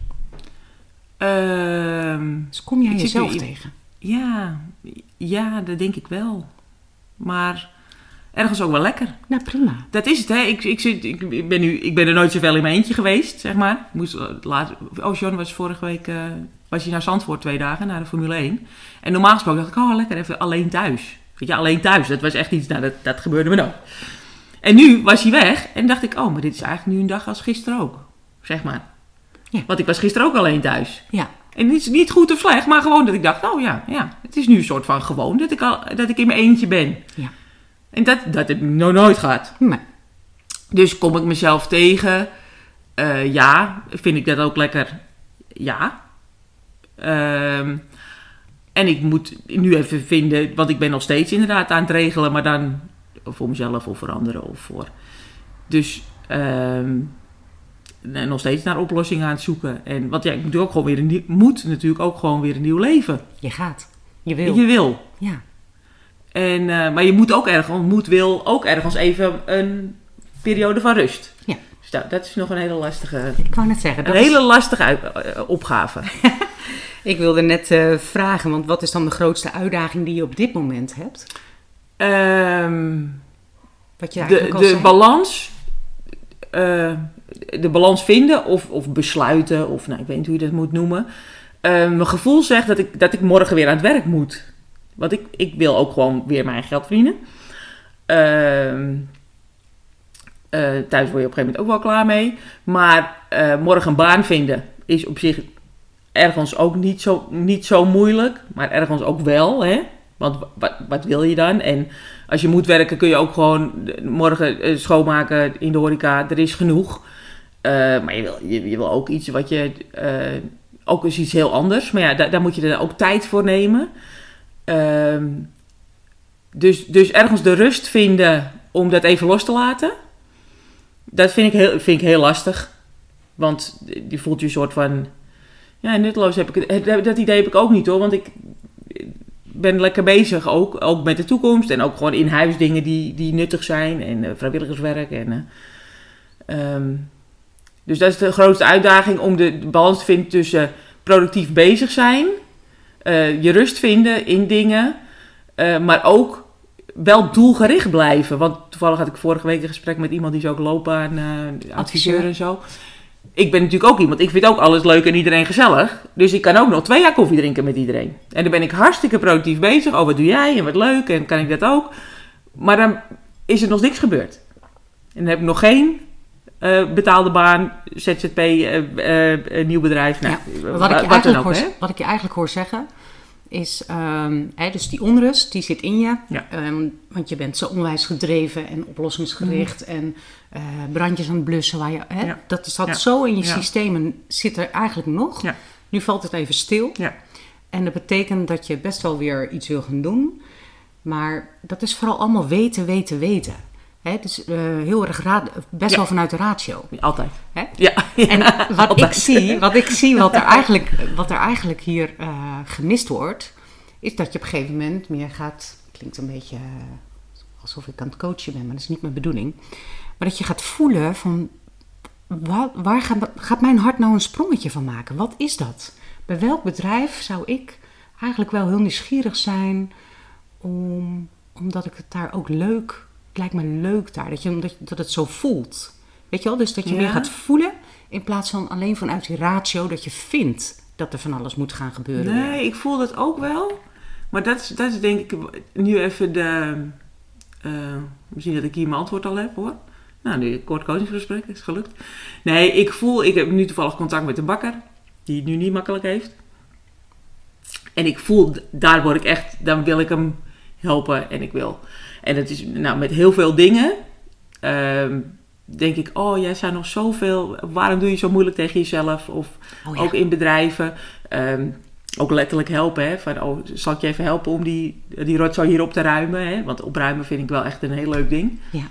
Uh, dus kom jij jezelf in, tegen? Ja, ja, dat denk ik wel. Maar ergens ook wel lekker. Nou, prima. Dat is het, hè. Ik, ik, zit, ik, ik, ben, nu, ik ben er nooit zoveel in mijn eentje geweest, zeg maar. Ik moest, laat, oh, John was vorige week... Uh, was hij naar Zandvoort twee dagen, naar de Formule één. En normaal gesproken dacht ik, oh, lekker, even alleen thuis. Weet je, alleen thuis. Dat was echt iets, nou, dat, dat gebeurde me nooit. En nu was hij weg en dacht ik, oh, maar dit is eigenlijk nu een dag als gisteren ook. Zeg maar. Ja. Want ik was gisteren ook alleen thuis. Ja. En niet, niet goed of slecht, maar gewoon dat ik dacht, oh ja, ja, het is nu een soort van gewoon dat ik, al, dat ik in mijn eentje ben. Ja. En dat, dat heb ik nog nooit gehad. Nee. Dus kom ik mezelf tegen? Uh, ja. Vind ik dat ook lekker? Ja. Uh, en ik moet nu even vinden, want ik ben nog steeds inderdaad aan het regelen, maar dan voor mezelf of voor anderen of voor. Dus uh, nog steeds naar oplossingen aan het zoeken. En want ja, ik moet ook gewoon weer een nieuw, moet natuurlijk ook gewoon weer een nieuw leven. Je gaat. Je wil. Je wil. Ja. En, uh, maar je moet ook ergens, moet wil ook ergens even een periode van rust. Ja. Dus dat, dat is nog een hele lastige. Ik wou net zeggen. Dat een is... hele lastige uit, uh, opgave. Ik wilde net uh, vragen, want wat is dan de grootste uitdaging die je op dit moment hebt? Um, wat je de de balans, uh, de balans vinden of, of besluiten, of nou, ik weet niet hoe je dat moet noemen. Uh, mijn gevoel zegt dat ik, dat ik morgen weer aan het werk moet. Want ik, ik wil ook gewoon weer mijn geld verdienen. Uh, thuis word je op een gegeven moment ook wel klaar mee. Maar uh, morgen een baan vinden is op zich ergens ook niet zo, niet zo moeilijk. Maar ergens ook wel, hè. Want wat, wat wil je dan? En als je moet werken kun je ook gewoon morgen uh, schoonmaken in de horeca. Er is genoeg. Uh, maar je wil, je, je wil ook iets wat je... Uh, ook eens iets heel anders. Maar ja, daar, daar moet je er ook tijd voor nemen. Uh, dus, dus ergens de rust vinden om dat even los te laten. Dat vind ik heel, vind ik heel lastig. Want je voelt je een soort van... Ja, nutteloos heb ik het. Dat idee heb ik ook niet hoor. Want ik ben lekker bezig ook. Ook met de toekomst. En ook gewoon in huis dingen die, die nuttig zijn. En uh, vrijwilligerswerk. En, uh, um, dus dat is de grootste uitdaging. Om de balans te vinden tussen productief bezig zijn. Uh, je rust vinden in dingen. Uh, maar ook wel doelgericht blijven. Want toevallig had ik vorige week een gesprek met iemand die is ook loopbaan uh, adviseur en zo. Ik ben natuurlijk ook iemand, ik vind ook alles leuk en iedereen gezellig. Dus ik kan ook nog twee jaar koffie drinken met iedereen. En dan ben ik hartstikke productief bezig. Oh, wat doe jij en wat leuk en kan ik dat ook. Maar dan is er nog niks gebeurd. En dan heb ik nog geen uh, betaalde baan, Z Z P, uh, uh, nieuw bedrijf. Nou, ja, wat, ik je wat, ook, hoor, wat ik je eigenlijk hoor zeggen... is, um, hè, dus die onrust, die zit in je. Ja. Um, want je bent zo onwijs gedreven en oplossingsgericht. Mm. En uh, brandjes aan het blussen. Waar je, hè, ja. Dat zat ja. zo in je ja. systeem zit er eigenlijk nog. Ja. Nu valt het even stil. Ja. En dat betekent dat je best wel weer iets wil gaan doen. Maar dat is vooral allemaal weten, weten, weten. Hè, dus uh, heel erg raad, best ja. wel vanuit de ratio. Altijd. Hè? Ja. ja. En wat Altijd. ik zie, wat ik zie, wat er eigenlijk, wat er eigenlijk hier uh, gemist wordt, is dat je op een gegeven moment meer gaat, klinkt een beetje uh, alsof ik aan het coachen ben, maar dat is niet mijn bedoeling. Maar dat je gaat voelen van, wat, waar gaat, gaat mijn hart nou een sprongetje van maken? Wat is dat? Bij welk bedrijf zou ik eigenlijk wel heel nieuwsgierig zijn, om, omdat ik het daar ook leuk, het lijkt me leuk daar, dat, je, dat, dat het zo voelt. Weet je wel, dus dat je ja. meer gaat voelen, in plaats van alleen vanuit die ratio dat je vindt dat er van alles moet gaan gebeuren. Nee, weer. Ik voel dat ook wel. Maar dat is, dat is denk ik nu even de... Uh, misschien dat ik hier mijn antwoord al heb hoor. Nou, nu een kort coachingsgesprek, is gelukt. Nee, ik voel... Ik heb nu toevallig contact met een bakker, die het nu niet makkelijk heeft. En ik voel, daar word ik echt... Dan wil ik hem helpen en ik wil... En dat is nou met heel veel dingen... Uh, denk ik, oh, jij zijn nog zoveel... Waarom doe je zo moeilijk tegen jezelf? Of oh, ja. ook in bedrijven... Um, ook letterlijk helpen, hè? Van, oh, zal ik je even helpen om die, die rotzooi hier op te ruimen? Hè? Want opruimen vind ik wel echt een heel leuk ding. Ja.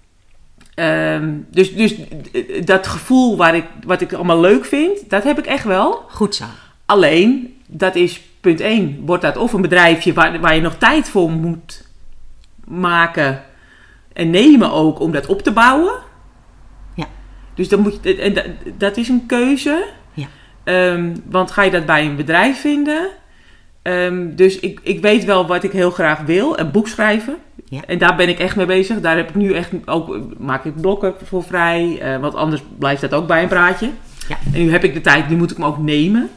Um, dus, dus dat gevoel waar ik, wat ik allemaal leuk vind, dat heb ik echt wel. Goed zo. Alleen, dat is punt één. Wordt dat of een bedrijfje waar, waar je nog tijd voor moet maken en nemen ook om dat op te bouwen. Ja. Dus dan moet je, en dat, dat is een keuze. Um, want ga je dat bij een bedrijf vinden? Um, dus ik, ik weet wel wat ik heel graag wil. Een boek schrijven. Ja. En daar ben ik echt mee bezig. Daar heb ik nu echt ook, maak ik blokken voor vrij. Uh, want anders blijft dat ook bij een praatje. Ja. En nu heb ik de tijd, nu moet ik hem ook nemen.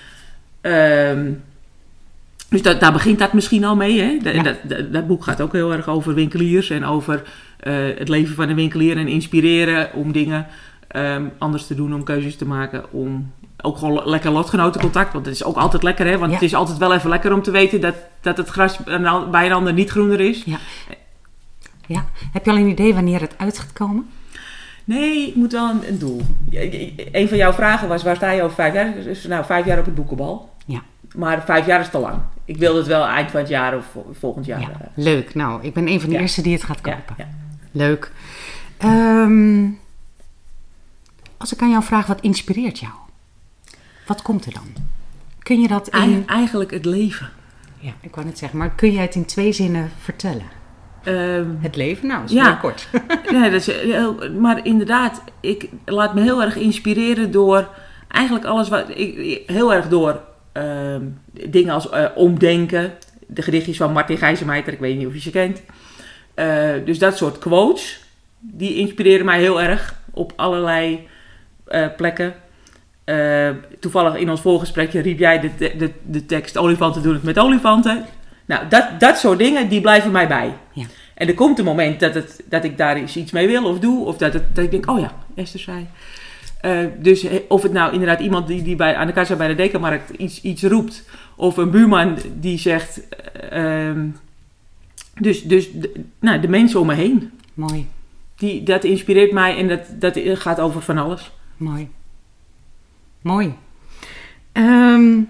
Ja. Um, dus dat, daar begint dat misschien al mee. Hè? De, ja. dat, dat, dat boek gaat ook heel erg over winkeliers. En over uh, het leven van een winkelier. En inspireren om dingen um, anders te doen. Om keuzes te maken. Om... Ook gewoon lekker lotgenotencontact, want het is ook altijd lekker, hè? Want ja. het is altijd wel even lekker om te weten dat, dat het gras bij een ander niet groener is. Ja. ja. Heb je al een idee wanneer het uit gaat komen? Nee, ik moet wel een, een doel. Een van jouw vragen was, waar sta je over vijf jaar? Dus nou, vijf jaar op het boekenbal. Ja. Maar vijf jaar is te lang. Ik wil het wel eind van het jaar of volgend jaar. Ja. Leuk. Nou, ik ben een van de ja. eerste die het gaat kopen. Ja. Ja. Leuk. Um, als ik aan jou vraag, wat inspireert jou? Wat komt er dan? Kun je dat in... Eigenlijk het leven. Ja, ik wou net zeggen. Maar kun jij het in twee zinnen vertellen? Um, het leven? Nou, is ja. heel kort. nee, dat is heel, maar inderdaad, ik laat me heel erg inspireren door... Eigenlijk alles wat... Ik, heel erg door um, dingen als uh, omdenken. De gedichtjes van Martin Gijzenmeiter. Ik weet niet of je ze kent. Uh, dus dat soort quotes. Die inspireren mij heel erg. Op allerlei uh, plekken. Uh, toevallig in ons voorgesprekje riep jij de, de, de tekst olifanten doen het met olifanten. Nou, dat, dat soort dingen, die blijven mij bij. Ja. En er komt een moment dat, het, dat ik daar eens iets mee wil of doe. Of dat, het, dat ik denk, oh ja, Esther zei. Uh, dus of het nou inderdaad iemand die, die bij, aan de kassa bij de Dekamarkt iets, iets roept. Of een buurman die zegt... Uh, dus dus de, nou, de mensen om me heen. Mooi. Die, dat inspireert mij en dat, dat gaat over van alles. Mooi. Mooi. Um,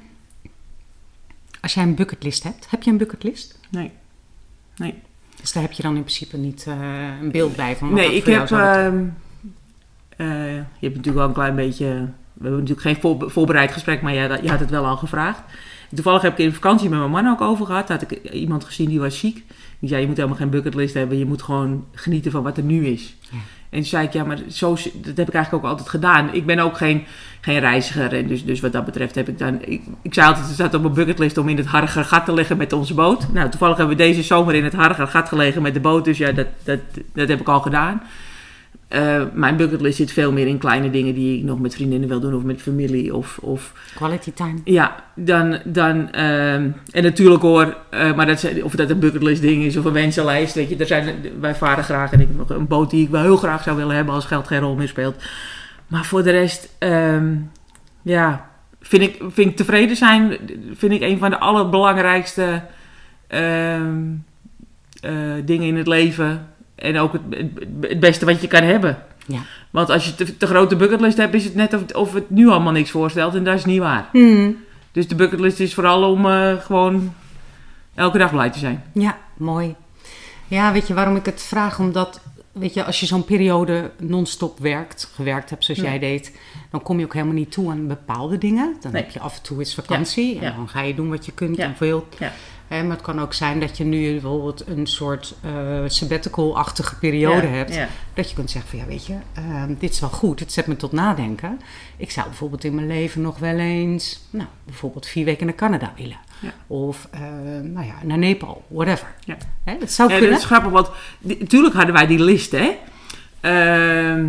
als jij een bucketlist hebt, heb je een bucketlist? Nee. Nee. Dus daar heb je dan in principe niet uh, een beeld bij van wat nee, dat ik voor heb... jou zou Uh, uh, je hebt natuurlijk wel een klein beetje... We hebben natuurlijk geen voor, voorbereid gesprek, maar je, je had het wel al gevraagd. Toevallig heb ik in vakantie met mijn man ook over gehad. Daar had ik iemand gezien die was ziek. Die zei, je moet helemaal geen bucketlist hebben. Je moet gewoon genieten van wat er nu is. Ja. En toen zei ik, ja, maar zo, dat heb ik eigenlijk ook altijd gedaan. Ik ben ook geen, geen reiziger. En dus, dus wat dat betreft heb ik dan... Ik, ik zei altijd, het staat op mijn bucketlist om in het Harregergat te liggen met onze boot. Nou, toevallig hebben we deze zomer in het Harregergat gelegen met de boot. Dus ja, dat, dat, dat heb ik al gedaan. Uh, mijn bucketlist zit veel meer in kleine dingen die ik nog met vriendinnen wil doen. Of met familie. Of, of quality time. Ja, dan... dan uh, en natuurlijk hoor, uh, maar dat, of dat een bucketlist ding is of een wensenlijst. Weet je, er zijn, wij varen graag en ik nog een boot die ik wel heel graag zou willen hebben als geld geen rol meer speelt. Maar voor de rest, um, ja, vind ik, vind ik tevreden zijn, vind ik een van de allerbelangrijkste uh, uh, dingen in het leven. En ook het, het beste wat je kan hebben. Ja. Want als je te, te grote bucketlist hebt, is het net of, of het nu allemaal niks voorstelt. En dat is niet waar. Mm. Dus de bucketlist is vooral om uh, gewoon elke dag blij te zijn. Ja, mooi. Ja, weet je waarom ik het vraag? Omdat, weet je, als je zo'n periode non-stop werkt, gewerkt hebt zoals ja. jij deed, dan kom je ook helemaal niet toe aan bepaalde dingen. Dan nee. heb je af en toe eens vakantie ja. en ja. dan ga je doen wat je kunt ja. en wilt. Ja. He, maar het kan ook zijn dat je nu bijvoorbeeld een soort uh, sabbatical-achtige periode ja, hebt. Ja. Dat je kunt zeggen van ja, weet je, uh, dit is wel goed. Het zet me tot nadenken. Ik zou bijvoorbeeld in mijn leven nog wel eens, nou, bijvoorbeeld vier weken naar Canada willen. Ja. Of, uh, nou ja, naar Nepal, whatever. Ja. He, dat zou ja, kunnen. Dat is grappig, want natuurlijk hadden wij die list, hè. Uh,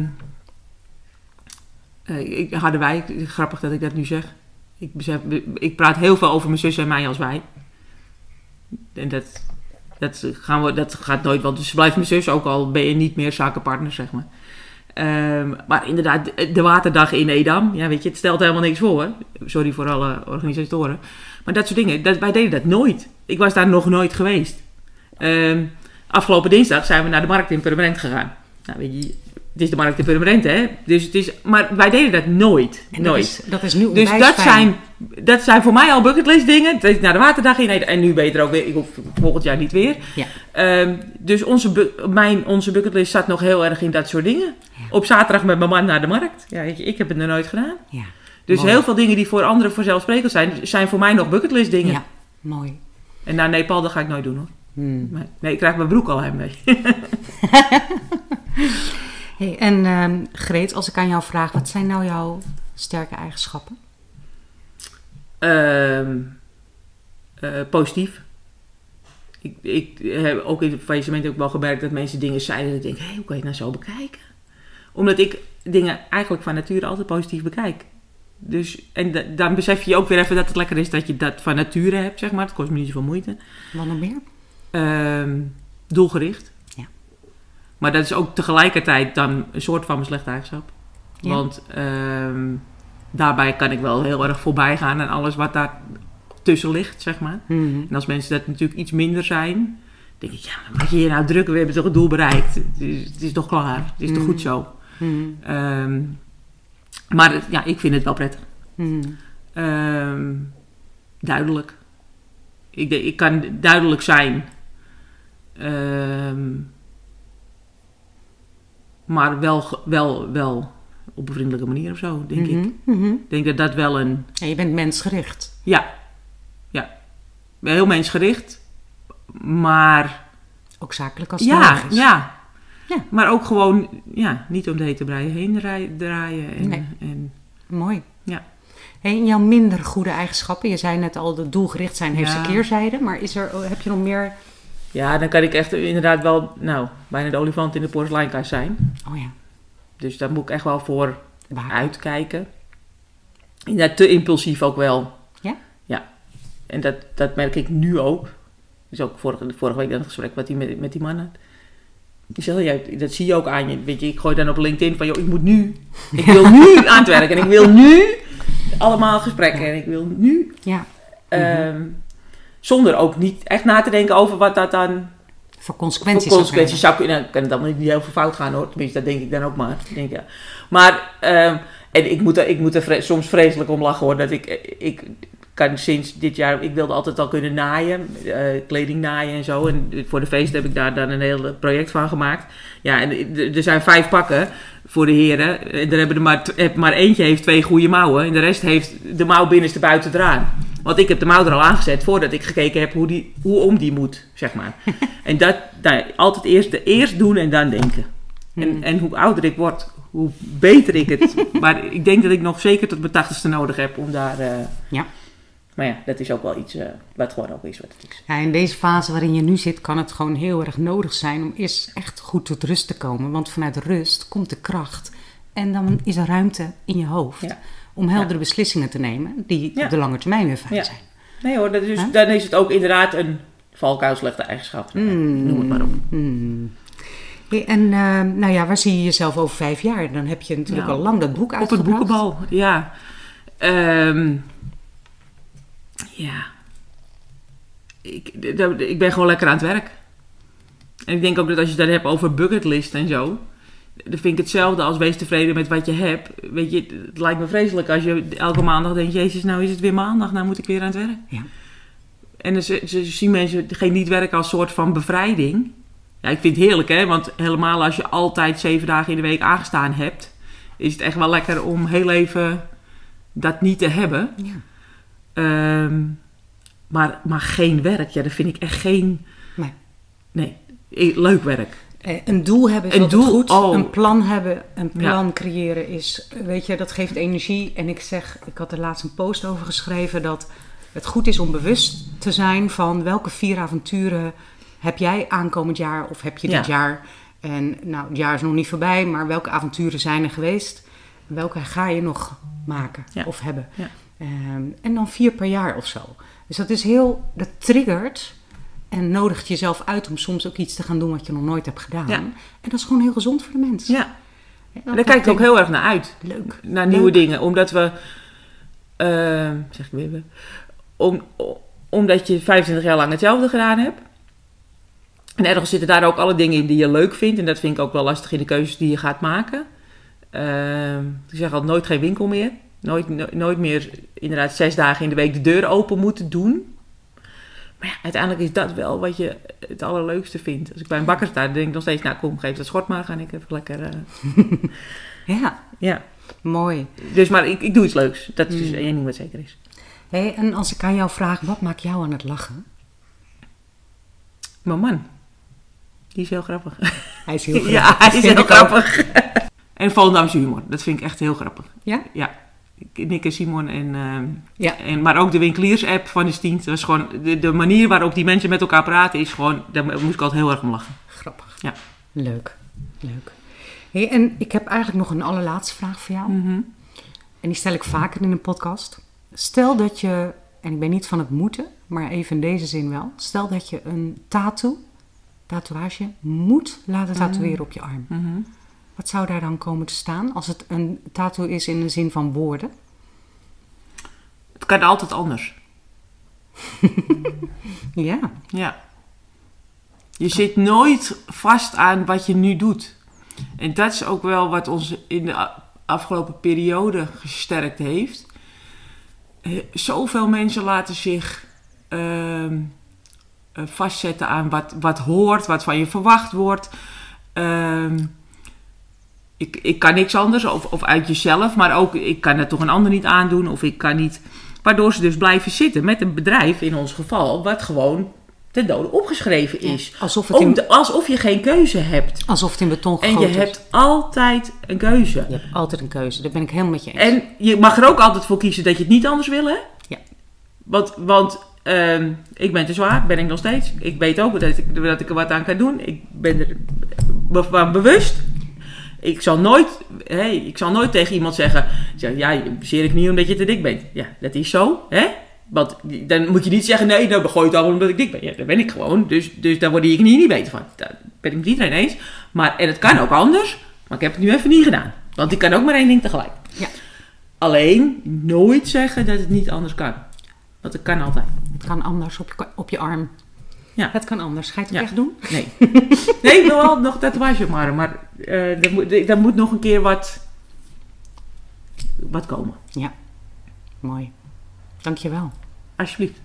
uh, ik, hadden wij, grappig dat ik dat nu zeg. Ik, besef, ik praat heel veel over mijn zus en mij als wij. En dat, dat, gaan we, dat gaat nooit, want dus blijft mijn zus ook al ben je niet meer zakenpartner, zeg maar. Um, maar inderdaad, de waterdag in Edam, ja, weet je, het stelt helemaal niks voor. Sorry voor alle organisatoren. Maar dat soort dingen, dat, wij deden dat nooit. Ik was daar nog nooit geweest. Um, afgelopen dinsdag zijn we naar de markt in Purmerend gegaan. Nou, weet je, het is de markt in Purmerend, hè. Dus het is, maar wij deden dat nooit. En nooit. Dat is, dat is nu dus dat zijn, dat zijn voor mij al bucketlist dingen. Dat is naar de waterdag in Edam. En nu ben je er ook weer. Ik hoef volgend jaar niet weer. Ja. Um, dus onze, bu- mijn, onze bucketlist zat nog heel erg in dat soort dingen. Ja. Op zaterdag met mijn man naar de markt. Ja, weet je, ik heb het nog nooit gedaan. Ja. Dus mooi. Heel veel dingen die voor anderen vanzelfsprekend zijn, zijn voor mij nog bucketlist dingen. Ja, mooi. En naar Nepal, dat ga ik nooit doen, hoor. Hmm. Nee, nee, ik krijg mijn broek al heimwee. Hey, en um, Greet, als ik aan jou vraag, wat zijn nou jouw sterke eigenschappen? Uh, uh, positief. Ik, ik heb ook in het faillissement ook wel gemerkt dat mensen dingen zeiden. Dat ik denk, hé, hey, hoe kan je het nou zo bekijken? Omdat ik dingen eigenlijk van nature altijd positief bekijk. Dus, en da- dan besef je ook weer even dat het lekker is dat je dat van nature hebt, zeg maar. Het kost me niet zoveel moeite. Wat nog meer? Uh, doelgericht. Ja. Maar dat is ook tegelijkertijd dan een soort van mijn slechte eigenschap. Ja. Want uh, daarbij kan ik wel heel erg voorbij gaan aan alles wat daar tussen ligt, zeg maar. Mm-hmm. En als mensen dat natuurlijk iets minder zijn, denk ik, ja, maar moet je je nou drukken? We hebben toch het doel bereikt. Het is, het is toch klaar. Het is mm-hmm. toch goed zo. Mm-hmm. Um, maar ja, ik vind het wel prettig. Mm-hmm. Um, duidelijk. Ik, ik kan duidelijk zijn. Um, maar wel, wel, wel op een vriendelijke manier of zo, denk mm-hmm. ik. Mm-hmm. Ik denk dat dat wel een... Ja, je bent mensgericht. Ja. Ja. Heel mensgericht. Maar... Ook zakelijk als ja, nodig is. Ja. Ja. Maar ook gewoon, ja, niet om de hete breien heen draaien. En, nee. en, mooi. Ja. Hey, en jouw minder goede eigenschappen, je zei net al, dat doelgericht zijn heeft zijn ja. keerzijde, maar is er, heb je nog meer... Ja, dan kan ik echt inderdaad wel, nou, bijna de olifant in de porseleinkast zijn. Oh ja. Dus daar moet ik echt wel voor Waar? uitkijken. Inderdaad, te impulsief ook wel. Ja? Ja. En dat, dat merk ik nu ook. Dus ook vorige, vorige week dat gesprek wat hij met, met die man had. Ik zeg, ja, dat zie je ook aan je. Weet je, ik gooi dan op LinkedIn van, joh, ik moet nu. Ik wil nu aan het werk en ik wil nu allemaal gesprekken en ik wil nu. Ja. Um, zonder ook niet echt na te denken over wat dat dan voor consequenties, voor consequenties zou kunnen. Nou, kan het dan niet heel veel fout gaan hoor. Tenminste, dat denk ik dan ook maar. Ik denk, ja. Maar, um, en ik moet er, ik moet er vre- soms vreselijk om lachen hoor. Dat ik, ik kan sinds dit jaar, ik wilde altijd al kunnen naaien. Uh, kleding naaien en zo. En voor de feest heb ik daar dan een heel project van gemaakt. Ja, en er zijn vijf pakken voor de heren. En er hebben er maar, maar eentje heeft twee goede mouwen. En de rest heeft de mouw binnenste buiten eraan. Want ik heb de mouw er al aangezet voordat ik gekeken heb hoe, die, hoe om die moet, zeg maar. En dat, nou, altijd eerst, de, eerst doen en dan denken. En, mm. en hoe ouder ik word, hoe beter ik het. Maar ik denk dat ik nog zeker tot mijn tachtigste nodig heb om daar... Uh, ja. Maar ja, dat is ook wel iets uh, wat gewoon ook is wat het is. Ja, in deze fase waarin je nu zit, kan het gewoon heel erg nodig zijn om eerst echt goed tot rust te komen. Want vanuit rust komt de kracht. En dan is er ruimte in je hoofd. Ja. Om heldere ja. beslissingen te nemen die ja. op de lange termijn weer fijn ja. zijn. Nee hoor, dat is, huh? dan is het ook inderdaad een valkuil slechte eigenschap. Mm. Noem het maar op. Mm. Hey, en uh, nou ja, waar zie je jezelf over vijf jaar? Dan heb je natuurlijk nou, al lang dat boek uitgebracht. Op het boekenbal, ja. Um, ja. Ik, ik ben gewoon lekker aan het werk. En ik denk ook dat als je het dan hebt over bucketlist en zo... Dan vind ik hetzelfde als wees tevreden met wat je hebt. Weet je, het lijkt me vreselijk als je elke maandag denkt... Jezus, nou is het weer maandag, nou moet ik weer aan het werk. Ja. En dan ze, ze zien mensen geen niet werken als soort van bevrijding. Ja, ik vind het heerlijk, hè. Want helemaal als je altijd zeven dagen in de week aangestaan hebt... is het echt wel lekker om heel even dat niet te hebben. Ja. Um, maar, maar geen werk, ja, dat vind ik echt geen... Nee. Nee, leuk werk. Een doel hebben is een altijd doel, goed. Oh. Een plan hebben, een plan ja. creëren is, weet je, dat geeft energie. En ik zeg, ik had er laatst een post over geschreven dat het goed is om bewust te zijn van welke vier avonturen heb jij aankomend jaar of heb je dit ja. jaar. En nou, het jaar is nog niet voorbij, maar welke avonturen zijn er geweest? Welke ga je nog maken ja. of hebben? Ja. Um, en dan vier per jaar of zo. Dus dat is heel, dat triggert... En nodigt jezelf uit om soms ook iets te gaan doen wat je nog nooit hebt gedaan. Ja. En dat is gewoon heel gezond voor de mens. Ja, ja daar kijk ik ook heel erg naar uit. Leuk. Naar nieuwe Leuk. dingen. Omdat we... Uh, zeg ik weer... Om, omdat je vijfentwintig jaar lang hetzelfde gedaan hebt. En ergens zitten daar ook alle dingen in die je leuk vindt. En dat vind ik ook wel lastig in de keuzes die je gaat maken. Uh, ik zeg altijd nooit geen winkel meer. Nooit, no, nooit meer inderdaad zes dagen in de week de deur open moeten doen. Maar ja, uiteindelijk is dat wel wat je het allerleukste vindt. Als ik bij een bakker sta, dan denk ik nog steeds... Nou, kom, geef dat schort maar. Ga ik even lekker... Uh... ja. ja, mooi. Dus, maar ik, ik doe iets leuks. Dat is mm. één ding wat zeker is. Hey, en als ik aan jou vraag, wat maakt jou aan het lachen? Mijn man. Die is heel grappig. Hij is heel grappig. Ja, hij is heel grappig. En Volendamse humor. Dat vind ik echt heel grappig. Ja? Ja. Nick en Simon en, uh, ja. en maar ook de winkeliers-app van de Stient. Dat was gewoon de, de manier waarop die mensen met elkaar praten is gewoon, daar moest ik altijd heel erg om lachen. Grappig. Ja. Leuk. Leuk. Hey, en ik heb eigenlijk nog een allerlaatste vraag voor jou. Mm-hmm. En die stel ik vaker in een podcast. Stel dat je, en ik ben niet van het moeten, maar even in deze zin wel. Stel dat je een tattoo, tatoeage, moet laten tatoeëren mm-hmm. op je arm. Mm-hmm. Wat zou daar dan komen te staan als het een tattoo is in de zin van woorden? Het kan altijd anders. ja. Ja. Je zit nooit vast aan wat je nu doet. En dat is ook wel wat ons in de afgelopen periode gesterkt heeft. Zoveel mensen laten zich uh, vastzetten aan wat, wat hoort, wat van je verwacht wordt. Uh, Ik, ik kan niks anders, of, of uit jezelf, maar ook ik kan het toch een ander niet aandoen, of ik kan niet... Waardoor ze dus blijven zitten met een bedrijf, in ons geval, wat gewoon ten dode opgeschreven is. Ja, alsof, het in... de, alsof je geen keuze hebt. Alsof het in beton gegoten is. En is. je hebt altijd een keuze. Je hebt altijd een keuze, daar ben ik helemaal met je eens. En je mag er ook altijd voor kiezen dat je het niet anders wil, hè? Ja. Want, want uh, ik ben te zwaar, ben ik nog steeds. Ik weet ook dat ik, dat ik er wat aan kan doen. Ik ben er be- bewust. Ik zal nooit, hey, ik zal nooit tegen iemand zeggen... Ja, je bezeer ik niet omdat je te dik bent. Ja, dat is zo, hè? Want dan moet je niet zeggen... Nee, nou, dan gooi je het allemaal omdat ik dik ben. Ja, dat ben ik gewoon. Dus, dus daar word je je knieën niet beter van. Dat, ben ik met iedereen eens. Maar, en het kan ook anders, maar ik heb het nu even niet gedaan. Want ik kan ook maar één ding tegelijk. Ja. Alleen nooit zeggen dat het niet anders kan. Want het kan altijd. Het kan anders op je, op je arm. Ja. Het kan anders. Ga je het Ja. echt doen? Nee. Nee, ik wil wel nog tatoeage op mijn arm. Maar uh, er, moet, er moet nog een keer wat, wat komen. Ja. Mooi. Dankjewel. Alsjeblieft.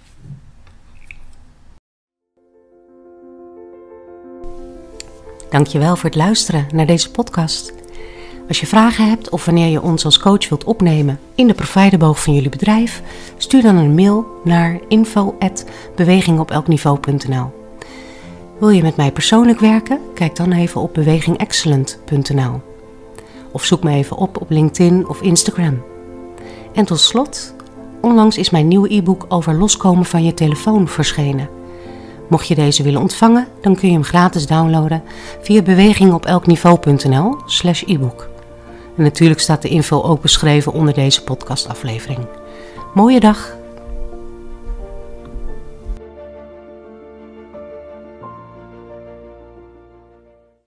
Dankjewel voor het luisteren naar deze podcast. Als je vragen hebt of wanneer je ons als coach wilt opnemen in de providerboog van jullie bedrijf, stuur dan een mail naar info at beweging op elk niveau punt n l. Wil je met mij persoonlijk werken? Kijk dan even op beweging excellent punt n l. Of zoek me even op op LinkedIn of Instagram. En tot slot, onlangs is mijn nieuwe e-book over loskomen van je telefoon verschenen. Mocht je deze willen ontvangen, dan kun je hem gratis downloaden via beweging op elk niveau punt n l slash e-book. En natuurlijk staat de info ook beschreven onder deze podcastaflevering. Mooie dag!